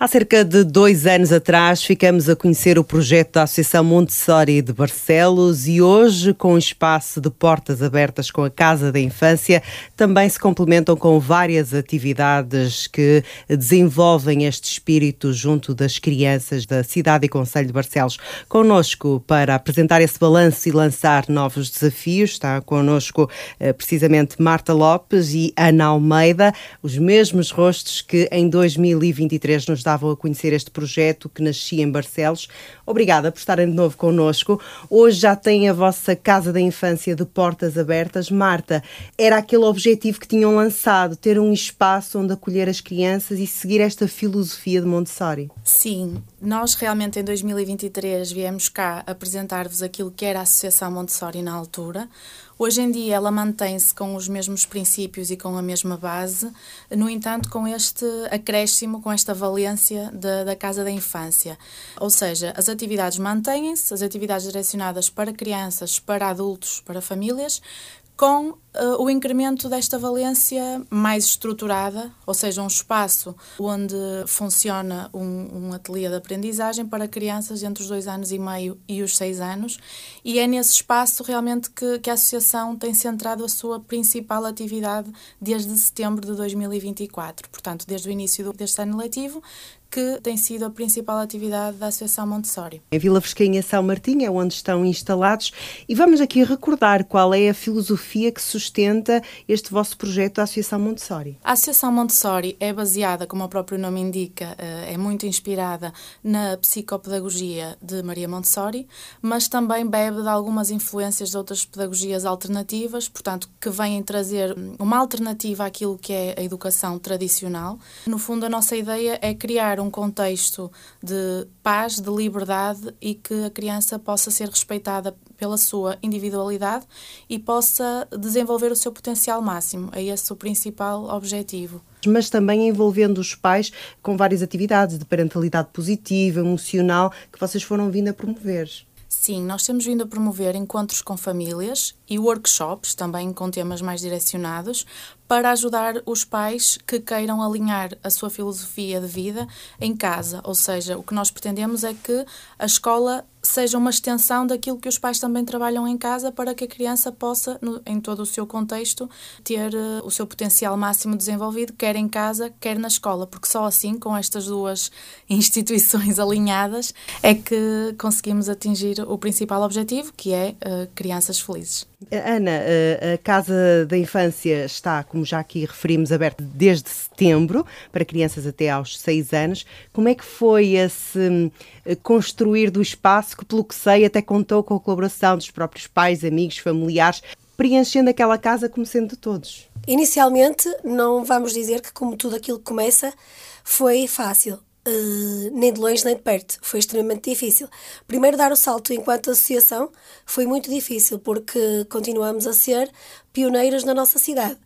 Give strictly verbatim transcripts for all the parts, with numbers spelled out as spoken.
Há cerca de dois anos atrás ficamos a conhecer o projeto da Associação Montessori de Barcelos e hoje, com um espaço de portas abertas com a Casa da Infância, também se complementam com várias atividades que desenvolvem este espírito junto das crianças da cidade e concelho de Barcelos. Connosco para apresentar esse balanço e lançar novos desafios, está connosco precisamente Marta Lopes e Ana Almeida, os mesmos rostos que em dois mil e vinte e três nos davam a conhecer este projeto que nascia em Barcelos. Obrigada por estarem de novo connosco. Hoje já têm a vossa Casa da Infância de portas abertas. Marta, era aquele objetivo que tinham lançado, ter um espaço onde acolher as crianças e seguir esta filosofia de Montessori? Sim, nós realmente em dois mil e vinte e três viemos cá apresentar-vos aquilo que era a Associação Montessori na altura. Hoje em dia ela mantém-se com os mesmos princípios e com a mesma base, no entanto com este acréscimo, com esta valência da, da Casa da Infância. Ou seja, as atividades mantêm-se, as atividades direcionadas para crianças, para adultos, para famílias, com uh, o incremento desta valência mais estruturada, ou seja, um espaço onde funciona um, um ateliê de aprendizagem para crianças entre os dois anos e meio e os seis anos, e é nesse espaço realmente que, que a Associação tem centrado a sua principal atividade desde setembro de dois mil e vinte e quatro, portanto, desde o início deste ano letivo, que tem sido a principal atividade da Associação Montessori. Em Vila Fresquinha, São Martinho, é onde estão instalados, e vamos aqui recordar qual é a filosofia que sustenta este vosso projeto da Associação Montessori. A Associação Montessori é baseada, como o próprio nome indica, é muito inspirada na psicopedagogia de Maria Montessori, mas também bebe de algumas influências de outras pedagogias alternativas, portanto, que vêm trazer uma alternativa àquilo que é a educação tradicional. No fundo, a nossa ideia é criar um contexto de paz, de liberdade e que a criança possa ser respeitada pela sua individualidade e possa desenvolver o seu potencial máximo. É esse o principal objetivo. Mas também envolvendo os pais com várias atividades de parentalidade positiva, emocional, que vocês foram vindo a promover. Sim, nós temos vindo a promover encontros com famílias e workshops, também com temas mais direcionados, para ajudar os pais que queiram alinhar a sua filosofia de vida em casa. Ou seja, o que nós pretendemos é que a escola seja uma extensão daquilo que os pais também trabalham em casa para que a criança possa, no, em todo o seu contexto, ter uh, o seu potencial máximo desenvolvido, quer em casa, quer na escola, porque só assim, com estas duas instituições alinhadas, é que conseguimos atingir o principal objetivo, que é uh, crianças felizes. Ana, a Casa da Infância está, como já aqui referimos, aberta desde setembro para crianças até aos seis anos. Como é que foi esse construir do espaço, que pelo que sei até contou com a colaboração dos próprios pais, amigos, familiares, preenchendo aquela casa como sendo de todos? Inicialmente, não vamos dizer que como tudo aquilo que começa foi fácil. Uh, nem de longe nem de perto, foi extremamente difícil. Primeiro, dar o salto enquanto associação foi muito difícil, porque continuamos a ser pioneiros na nossa cidade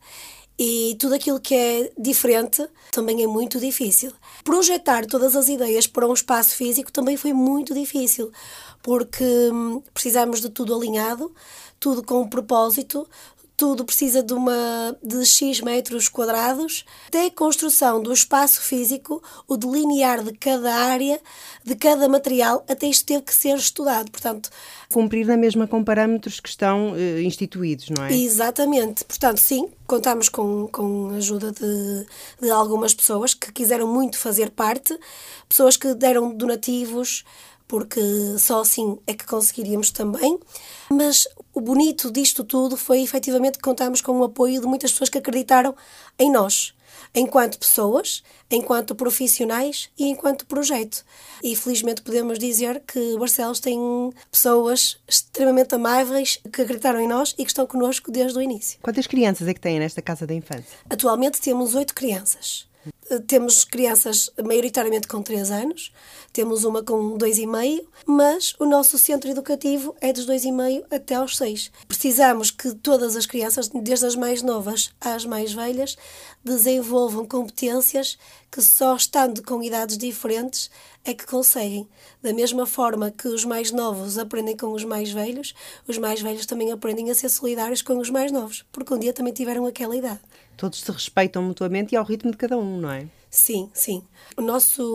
e tudo aquilo que é diferente também é muito difícil. Projetar todas as ideias para um espaço físico também foi muito difícil, porque hum, precisamos de tudo alinhado, tudo com um propósito. Tudo precisa de, uma, de X metros quadrados. Até a construção do espaço físico, o delinear de cada área, de cada material, até isto teve que ser estudado. Portanto, cumprir na mesma com parâmetros que estão uh, instituídos, não é? Exatamente. Portanto, sim, contamos com, com a ajuda de, de algumas pessoas que quiseram muito fazer parte, pessoas que deram donativos, porque só assim é que conseguiríamos também. Mas o bonito disto tudo foi, efetivamente, que contámos com o apoio de muitas pessoas que acreditaram em nós, enquanto pessoas, enquanto profissionais e enquanto projeto. E, felizmente, podemos dizer que Barcelos tem pessoas extremamente amáveis que acreditaram em nós e que estão connosco desde o início. Quantas crianças é que têm nesta Casa da Infância? Atualmente temos oito crianças. Temos crianças maioritariamente com três anos, temos uma com dois e meio, mas o nosso centro educativo é dos dois e meio até aos seis. Precisamos que todas as crianças, desde as mais novas às mais velhas, desenvolvam competências que só estando com idades diferentes é que conseguem. Da mesma forma que os mais novos aprendem com os mais velhos, os mais velhos também aprendem a ser solidários com os mais novos, porque um dia também tiveram aquela idade. Todos se respeitam mutuamente e ao ritmo de cada um, não é? Sim, sim. O nosso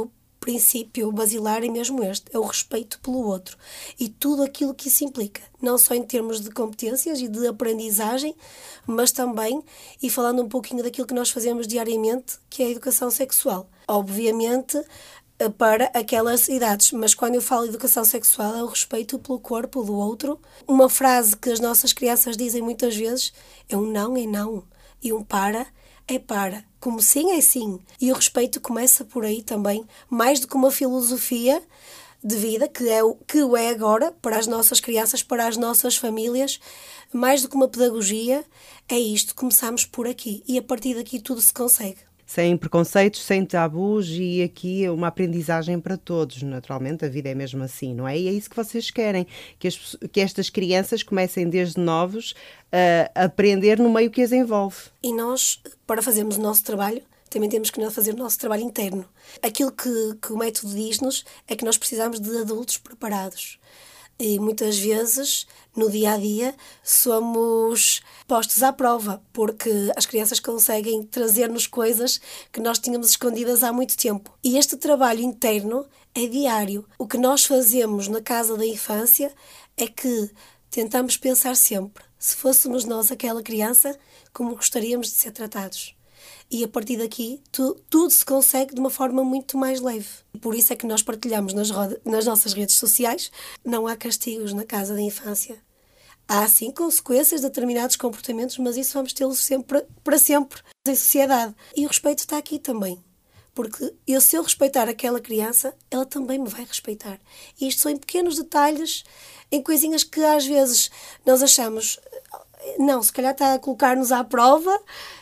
princípio basilar é mesmo este, é o respeito pelo outro e tudo aquilo que isso implica, não só em termos de competências e de aprendizagem, mas também, e falando um pouquinho daquilo que nós fazemos diariamente, que é a educação sexual. Obviamente, para aquelas idades, mas quando eu falo de educação sexual é o respeito pelo corpo do outro. Uma frase que as nossas crianças dizem muitas vezes é um não é não e um para é para, como sim é sim. E o respeito começa por aí também, mais do que uma filosofia de vida, que é o que o é agora para as nossas crianças, para as nossas famílias, mais do que uma pedagogia, é isto, começamos por aqui e a partir daqui tudo se consegue. Sem preconceitos, sem tabus e aqui uma aprendizagem para todos, naturalmente, a vida é mesmo assim, não é? E é isso que vocês querem, que, as, que estas crianças comecem desde novos a aprender no meio que as envolve. E nós, para fazermos o nosso trabalho, também temos que fazer o nosso trabalho interno. Aquilo que, que o método diz-nos é que nós precisamos de adultos preparados. E muitas vezes, no dia-a-dia, somos postos à prova, porque as crianças conseguem trazer-nos coisas que nós tínhamos escondidas há muito tempo. E este trabalho interno é diário. O que nós fazemos na Casa da Infância é que tentamos pensar sempre, se fôssemos nós aquela criança, como gostaríamos de ser tratados. E a partir daqui tu, tudo se consegue de uma forma muito mais leve. Por isso é que nós partilhamos nas, roda, nas nossas redes sociais. Não há castigos na Casa da Infância. Há sim consequências de determinados comportamentos, mas isso vamos tê-lo sempre, para sempre em sociedade. E o respeito está aqui também. Porque eu, se eu respeitar aquela criança, ela também me vai respeitar. E isto são em pequenos detalhes, em coisinhas que às vezes nós achamos, não, se calhar está a colocar-nos à prova.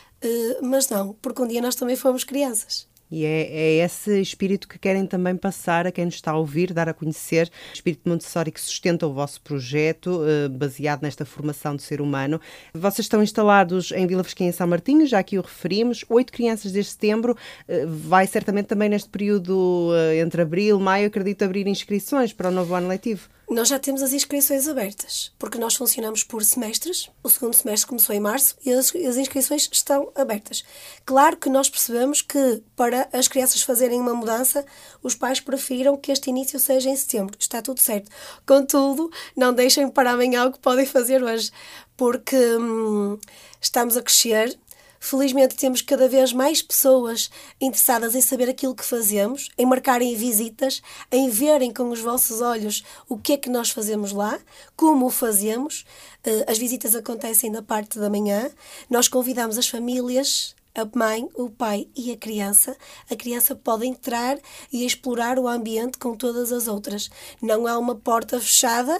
Uh, mas não, porque um dia nós também fomos crianças. E é, é esse espírito que querem também passar a quem nos está a ouvir, dar a conhecer o espírito Montessori que sustenta o vosso projeto, uh, baseado nesta formação do ser humano. Vocês estão instalados em Vila Fresquinha e São Martinho, já aqui o referimos, oito crianças desde setembro, uh, vai certamente também neste período uh, entre abril e maio, acredito, abrir inscrições para o novo ano letivo. Nós já temos as inscrições abertas, porque nós funcionamos por semestres. O segundo semestre começou em março e as, as inscrições estão abertas. Claro que nós percebemos que para as crianças fazerem uma mudança, os pais prefiram que este início seja em setembro. Está tudo certo. Contudo, não deixem para amanhã o que podem fazer hoje, porque hum, estamos a crescer. Felizmente temos cada vez mais pessoas interessadas em saber aquilo que fazemos, em marcarem visitas, em verem com os vossos olhos o que é que nós fazemos lá, como o fazemos. As visitas acontecem na parte da manhã. Nós convidamos as famílias, a mãe, o pai e a criança. A criança pode entrar e explorar o ambiente com todas as outras. Não há uma porta fechada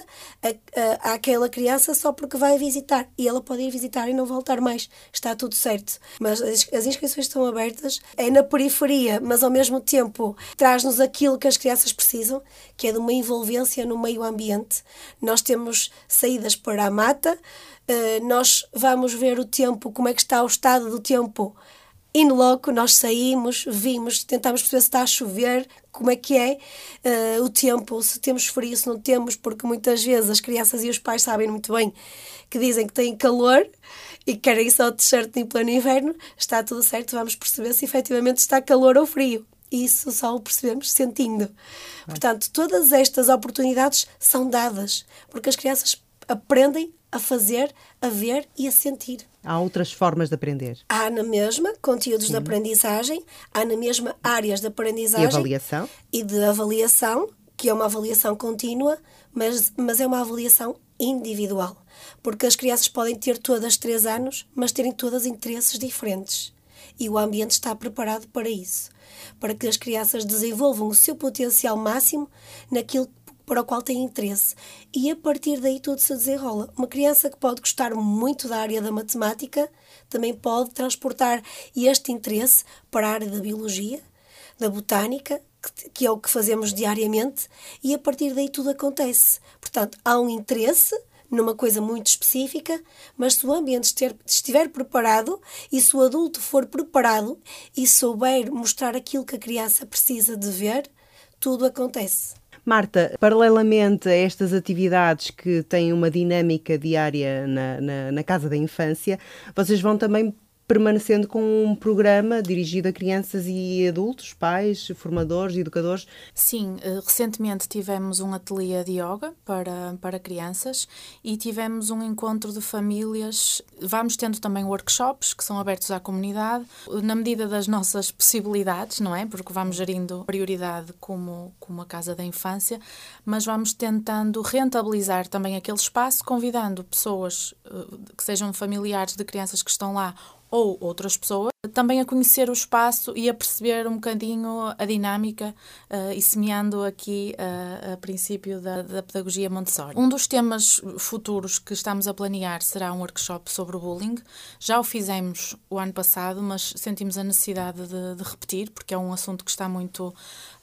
à, à, àquela criança só porque vai visitar. E ela pode ir visitar e não voltar mais. Está tudo certo. Mas as, as inscrições estão abertas. É na periferia, mas ao mesmo tempo traz-nos aquilo que as crianças precisam, que é de uma envolvência no meio ambiente. Nós temos saídas para a mata. Uh, nós vamos ver o tempo, como é que está o estado do tempo in loco, nós saímos, vimos, tentamos perceber se está a chover, como é que é uh, o tempo, se temos frio, se não temos, porque muitas vezes as crianças e os pais sabem muito bem que dizem que têm calor e querem só t-shirt em pleno inverno. Está tudo certo, vamos perceber se efetivamente está calor ou frio. Isso só o percebemos sentindo. Portanto, todas estas oportunidades são dadas, porque as crianças aprendem a fazer, a ver e a sentir. Há outras formas de aprender? Há na mesma conteúdos Sim. de aprendizagem, há na mesma áreas de aprendizagem. E avaliação? E de avaliação, que é uma avaliação contínua, mas, mas é uma avaliação individual. Porque as crianças podem ter todas três anos, mas terem todas interesses diferentes. E o ambiente está preparado para isso. Para que as crianças desenvolvam o seu potencial máximo naquilo para o qual têm interesse. E a partir daí tudo se desenrola. Uma criança que pode gostar muito da área da matemática também pode transportar este interesse para a área da biologia, da botânica, que é o que fazemos diariamente, e a partir daí tudo acontece. Portanto, há um interesse numa coisa muito específica, mas se o ambiente estiver preparado e se o adulto for preparado e souber mostrar aquilo que a criança precisa de ver, tudo acontece. Marta, paralelamente a estas atividades que têm uma dinâmica diária na, na, na Casa da Infância, vocês vão também permanecendo com um programa dirigido a crianças e adultos, pais, formadores, educadores. Sim, recentemente tivemos um ateliê de yoga para, para crianças e tivemos um encontro de famílias. Vamos tendo também workshops que são abertos à comunidade, na medida das nossas possibilidades, não é? Porque vamos gerindo prioridade como, como a Casa da Infância, mas vamos tentando rentabilizar também aquele espaço, convidando pessoas que sejam familiares de crianças que estão lá ou outras pessoas, também a conhecer o espaço e a perceber um bocadinho a dinâmica uh, e semeando aqui uh, a princípio da, da pedagogia Montessori. Um dos temas futuros que estamos a planear será um workshop sobre o bullying. Já o fizemos o ano passado, mas sentimos a necessidade de, de repetir, porque é um assunto que está muito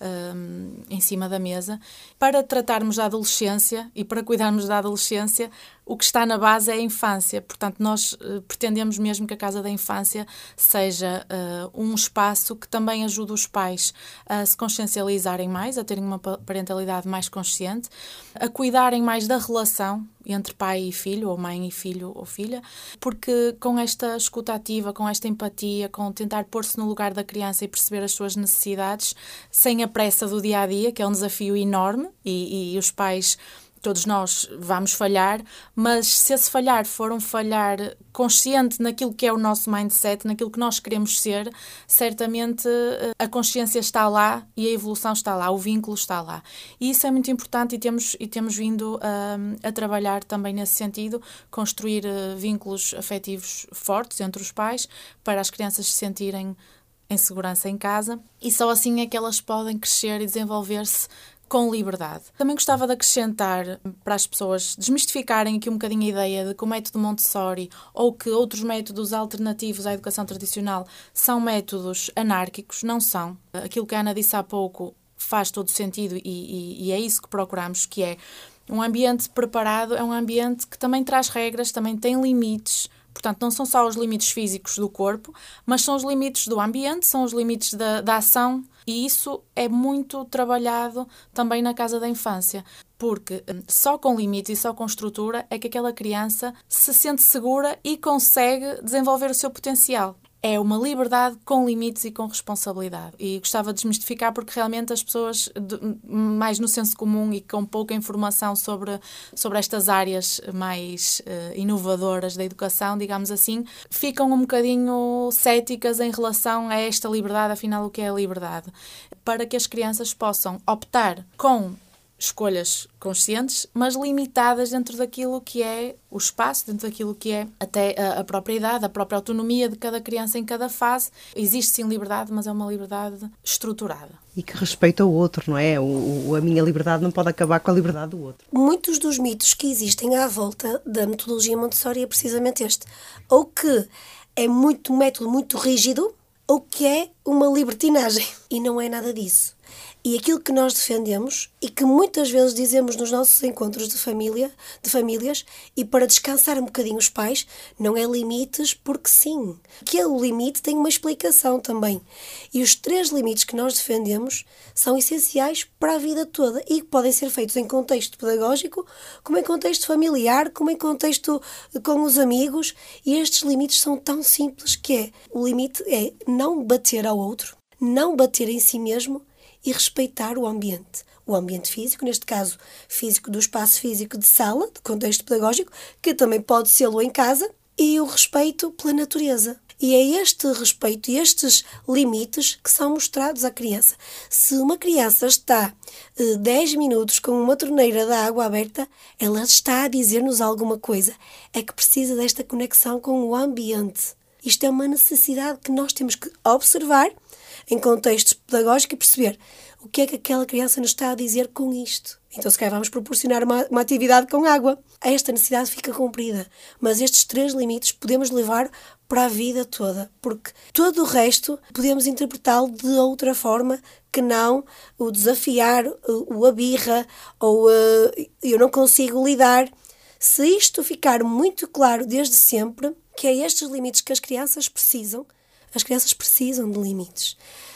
um, em cima da mesa. Para tratarmos da adolescência e para cuidarmos da adolescência, o que está na base é a infância. Portanto, nós uh, pretendemos mesmo que a Casa da Infância seja seja uh, um espaço que também ajude os pais a se consciencializarem mais, a terem uma parentalidade mais consciente, a cuidarem mais da relação entre pai e filho, ou mãe e filho ou filha, porque com esta escuta ativa, com esta empatia, com tentar pôr-se no lugar da criança e perceber as suas necessidades, sem a pressa do dia-a-dia, que é um desafio enorme, e, e os pais... Todos nós vamos falhar, mas se esse falhar for um falhar consciente naquilo que é o nosso mindset, naquilo que nós queremos ser, certamente a consciência está lá e a evolução está lá, o vínculo está lá. E isso é muito importante e temos, e temos vindo a, a trabalhar também nesse sentido, construir vínculos afetivos fortes entre os pais, para as crianças se sentirem em segurança em casa, e só assim é que elas podem crescer e desenvolver-se com liberdade. Também gostava de acrescentar para as pessoas desmistificarem aqui um bocadinho a ideia de que o método Montessori ou que outros métodos alternativos à educação tradicional são métodos anárquicos. Não são. Aquilo que a Ana disse há pouco faz todo sentido e, e, e é isso que procuramos, que é um ambiente preparado, é um ambiente que também traz regras, também tem limites. Portanto, não são só os limites físicos do corpo, mas são os limites do ambiente, são os limites da, da ação, e isso é muito trabalhado também na Casa da Infância, porque só com limites e só com estrutura é que aquela criança se sente segura e consegue desenvolver o seu potencial. É uma liberdade com limites e com responsabilidade. E gostava de desmistificar porque realmente as pessoas, mais no senso comum e com pouca informação sobre, sobre estas áreas mais uh, inovadoras da educação, digamos assim, ficam um bocadinho céticas em relação a esta liberdade, afinal o que é a liberdade. Para que as crianças possam optar com escolhas conscientes, mas limitadas dentro daquilo que é o espaço, dentro daquilo que é até a própria idade, a própria autonomia de cada criança em cada fase. Existe sim liberdade, mas é uma liberdade estruturada. E que respeita o outro, não é? O, o, a minha liberdade não pode acabar com a liberdade do outro. Muitos dos mitos que existem à volta da metodologia Montessori é precisamente este. Ou que é muito, um método muito rígido, ou que é uma libertinagem. E não é nada disso. E aquilo que nós defendemos e que muitas vezes dizemos nos nossos encontros de família, de famílias, e para descansar um bocadinho os pais, não é limites porque sim. Aquele limite tem uma explicação também. E os três limites que nós defendemos são essenciais para a vida toda e que podem ser feitos em contexto pedagógico, como em contexto familiar, como em contexto com os amigos. E estes limites são tão simples que é, o limite é não bater ao outro, não bater em si mesmo, e respeitar o ambiente. O ambiente físico, neste caso físico do espaço físico de sala, de contexto pedagógico, que também pode ser-lo em casa, e o respeito pela natureza. E é este respeito e estes limites que são mostrados à criança. Se uma criança está eh, dez minutos com uma torneira de água aberta, ela está a dizer-nos alguma coisa. É que precisa desta conexão com o ambiente. Isto é uma necessidade que nós temos que observar em contextos pedagógicos e perceber o que é que aquela criança nos está a dizer com isto. Então, se calhar, vamos proporcionar uma, uma atividade com água. Esta necessidade fica cumprida. Mas estes três limites podemos levar para a vida toda, porque todo o resto podemos interpretá-lo de outra forma que não o desafiar, o, o a birra, ou uh, eu não consigo lidar. Se isto ficar muito claro desde sempre, que é estes limites que as crianças precisam, as crianças precisam de limites.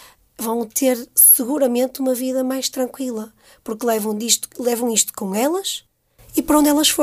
Vão ter seguramente uma vida mais tranquila, porque levam, disto, levam isto com elas e para onde elas forem.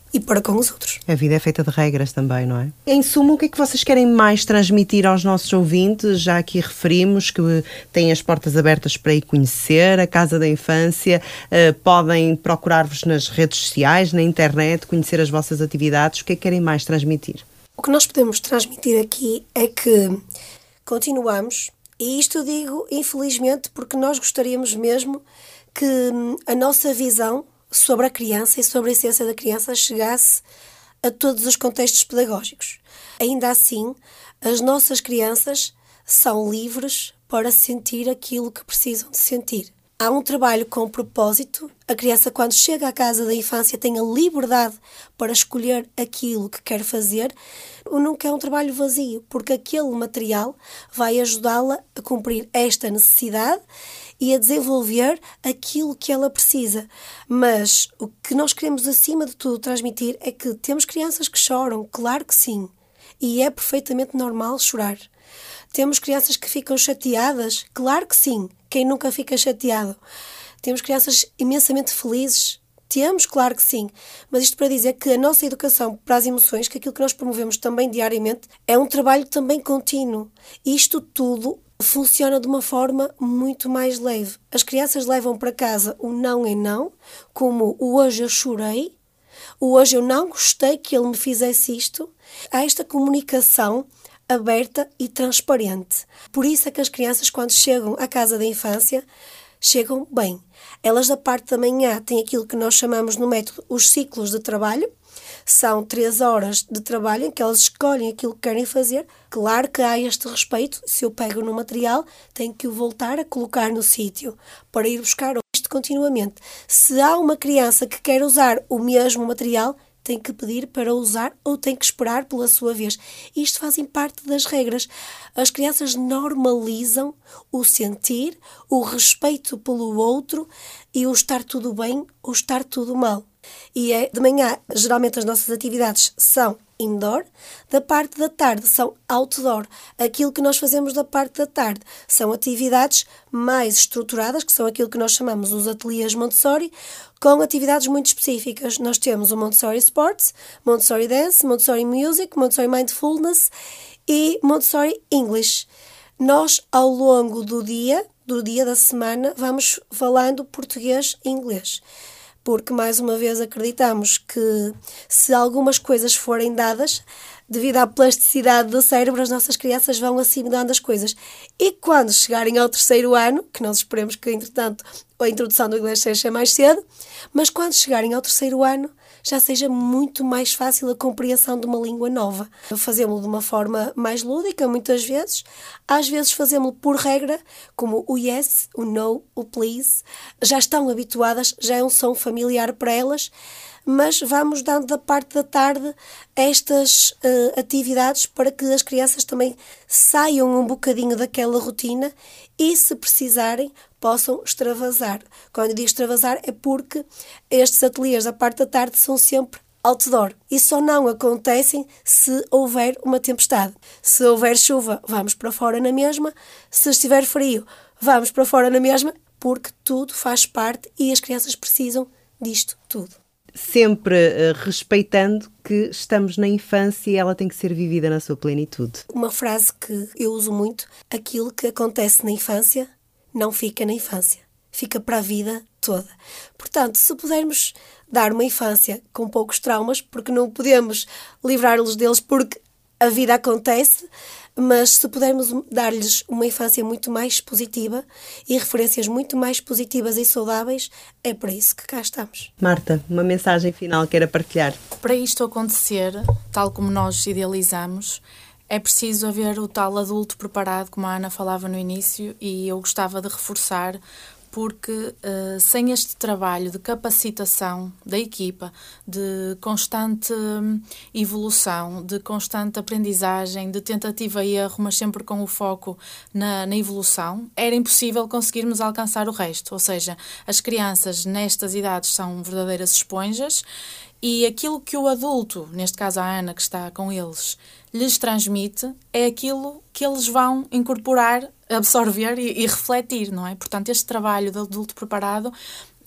e para com os outros. A vida é feita de regras também, não é? Em suma, o que é que vocês querem mais transmitir aos nossos ouvintes? Já aqui referimos que têm as portas abertas para ir conhecer a Casa da Infância, uh, podem procurar-vos nas redes sociais, na internet, conhecer as vossas atividades. O que é que querem mais transmitir? O que nós podemos transmitir aqui é que continuamos, e isto eu digo infelizmente porque nós gostaríamos mesmo que a nossa visão sobre a criança e sobre a essência da criança chegasse a todos os contextos pedagógicos. Ainda assim, as nossas crianças são livres para sentir aquilo que precisam de sentir. Há um trabalho com propósito. A criança, quando chega à Casa da Infância, tem a liberdade para escolher aquilo que quer fazer. Nunca é um trabalho vazio, porque aquele material vai ajudá-la a cumprir esta necessidade e a desenvolver aquilo que ela precisa. Mas o que nós queremos, acima de tudo, transmitir é que temos crianças que choram, claro que sim, e é perfeitamente normal chorar. Temos crianças que ficam chateadas, claro que sim, quem nunca fica chateado. Temos crianças imensamente felizes, temos, claro que sim, mas isto para dizer que a nossa educação para as emoções, que aquilo que nós promovemos também diariamente, é um trabalho também contínuo. Isto tudo funciona de uma forma muito mais leve. As crianças levam para casa o não é não, como o hoje eu chorei, o hoje eu não gostei que ele me fizesse isto. Há esta comunicação aberta e transparente. Por isso é que as crianças, quando chegam à Casa da Infância, chegam bem. Elas, da parte da manhã, têm aquilo que nós chamamos no método os ciclos de trabalho. São três horas de trabalho em que elas escolhem aquilo que querem fazer. Claro que há este respeito. Se eu pego no material, tenho que o voltar a colocar no sítio para ir buscar isto continuamente. Se há uma criança que quer usar o mesmo material, tem que pedir para usar ou tem que esperar pela sua vez. Isto fazem parte das regras. As crianças normalizam o sentir, o respeito pelo outro e o estar tudo bem ou estar tudo mal. E é de manhã, geralmente as nossas atividades são indoor, da parte da tarde são outdoor. Aquilo que nós fazemos da parte da tarde são atividades mais estruturadas, que são aquilo que nós chamamos os ateliês Montessori, com atividades muito específicas. Nós temos o Montessori Sports, Montessori Dance, Montessori Music, Montessori Mindfulness e Montessori English. Nós, ao longo do dia, do dia da semana, vamos falando português e inglês. Porque, mais uma vez, acreditamos que se algumas coisas forem dadas, devido à plasticidade do cérebro, as nossas crianças vão assimilando as coisas. E quando chegarem ao terceiro ano, que nós esperemos que, entretanto, a introdução do inglês seja mais cedo, mas quando chegarem ao terceiro ano, já seja muito mais fácil a compreensão de uma língua nova. Fazemos-lo de uma forma mais lúdica, muitas vezes. Às vezes fazemos-lo por regra, como o yes, o no, o please. Já estão habituadas, já é um som familiar para elas, mas vamos dando da parte da tarde estas uh, atividades para que as crianças também saiam um bocadinho daquela rotina e, se precisarem, possam extravasar. Quando eu digo extravasar é porque estes ateliês da parte da tarde são sempre outdoor e só não acontecem se houver uma tempestade. Se houver chuva, vamos para fora na mesma. Se estiver frio, vamos para fora na mesma, porque tudo faz parte e as crianças precisam disto tudo. Sempre uh, respeitando que estamos na infância e ela tem que ser vivida na sua plenitude. Uma frase que eu uso muito: aquilo que acontece na infância não fica na infância, fica para a vida toda. Portanto, se pudermos dar uma infância com poucos traumas, porque não podemos livrar-los deles porque a vida acontece, mas se pudermos dar-lhes uma infância muito mais positiva e referências muito mais positivas e saudáveis, é para isso que cá estamos. Marta, uma mensagem final que queira partilhar? Para isto acontecer, tal como nós idealizamos, é preciso haver o tal adulto preparado, como a Ana falava no início, e eu gostava de reforçar, porque uh, sem este trabalho de capacitação da equipa, de constante evolução, de constante aprendizagem, de tentativa e erro, mas sempre com o foco na, na evolução, era impossível conseguirmos alcançar o resto. Ou seja, as crianças nestas idades são verdadeiras esponjas e aquilo que o adulto, neste caso a Ana que está com eles, lhes transmite é aquilo que eles vão incorporar, absorver e, e refletir, não é? Portanto, este trabalho de adulto preparado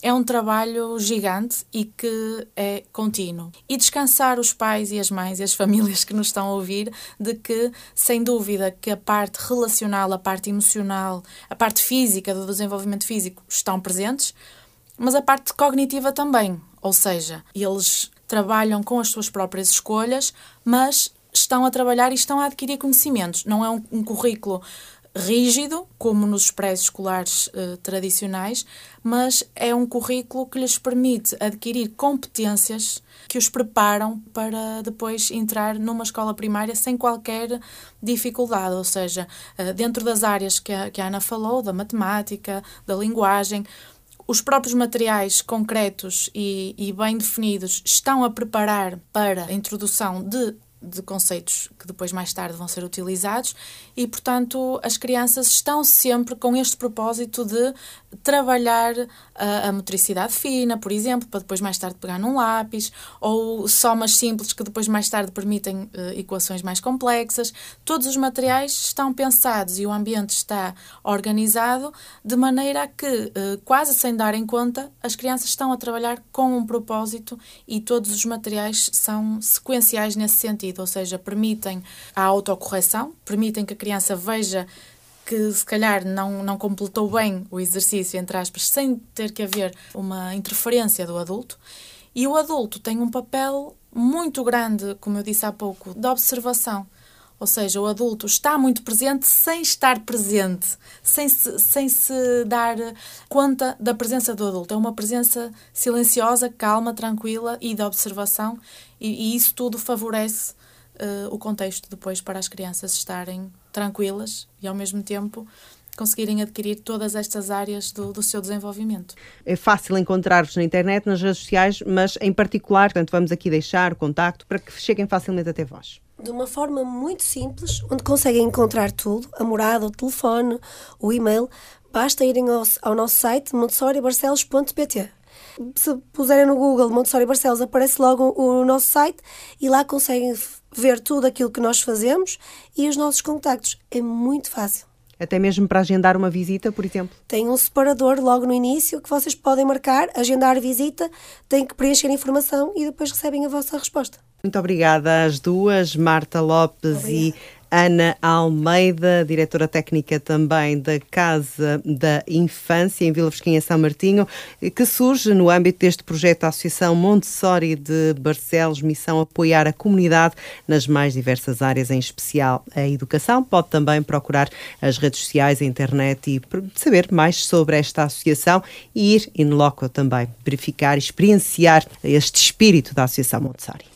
é um trabalho gigante e que é contínuo. E descansar os pais e as mães e as famílias que nos estão a ouvir de que, sem dúvida, que a parte relacional, a parte emocional, a parte física, do desenvolvimento físico, estão presentes, mas a parte cognitiva também. Ou seja, eles trabalham com as suas próprias escolhas, mas estão a trabalhar e estão a adquirir conhecimentos. Não é um, um currículo rígido, como nos pré-escolares eh, tradicionais, mas é um currículo que lhes permite adquirir competências que os preparam para depois entrar numa escola primária sem qualquer dificuldade, ou seja, eh, dentro das áreas que a, que a Ana falou, da matemática, da linguagem, os próprios materiais concretos e, e bem definidos estão a preparar para a introdução de de conceitos que depois mais tarde vão ser utilizados e, portanto, as crianças estão sempre com este propósito de trabalhar a, a motricidade fina, por exemplo, para depois mais tarde pegar num lápis, ou somas simples que depois mais tarde permitem uh, equações mais complexas. Todos os materiais estão pensados e o ambiente está organizado de maneira a que, uh, quase sem darem conta, as crianças estão a trabalhar com um propósito e todos os materiais são sequenciais nesse sentido. Ou seja, permitem a autocorreção, permitem que a criança veja que se calhar não, não completou bem o exercício, entre aspas, sem ter que haver uma interferência do adulto. E o adulto tem um papel muito grande, como eu disse há pouco, de observação. Ou seja, o adulto está muito presente sem estar presente, sem se, sem se dar conta da presença do adulto. É uma presença silenciosa, calma, tranquila e de observação, e, e isso tudo favorece Uh, o contexto depois para as crianças estarem tranquilas e, ao mesmo tempo, conseguirem adquirir todas estas áreas do, do seu desenvolvimento. É fácil encontrar-vos na internet, nas redes sociais, mas em particular, portanto, vamos aqui deixar o contacto para que cheguem facilmente até vós. De uma forma muito simples, onde conseguem encontrar tudo, a morada, o telefone, o e-mail, basta irem ao, ao nosso site montessori barcelos ponto pt. Se puserem no Google Montessori Barcelos, aparece logo o nosso site e lá conseguem ver tudo aquilo que nós fazemos e os nossos contactos. É muito fácil. Até mesmo para agendar uma visita, por exemplo? Tem um separador logo no início que vocês podem marcar, agendar visita, têm que preencher a informação e depois recebem a vossa resposta. Muito obrigada às duas, Marta Lopes obrigada. E Ana Almeida, diretora técnica também da Casa da Infância em Vila Fresquinha, São Martinho, que surge no âmbito deste projeto da Associação Montessori de Barcelos, missão apoiar a comunidade nas mais diversas áreas, em especial a educação. Pode também procurar as redes sociais, a internet e saber mais sobre esta associação e ir in loco também, verificar e experienciar este espírito da Associação Montessori.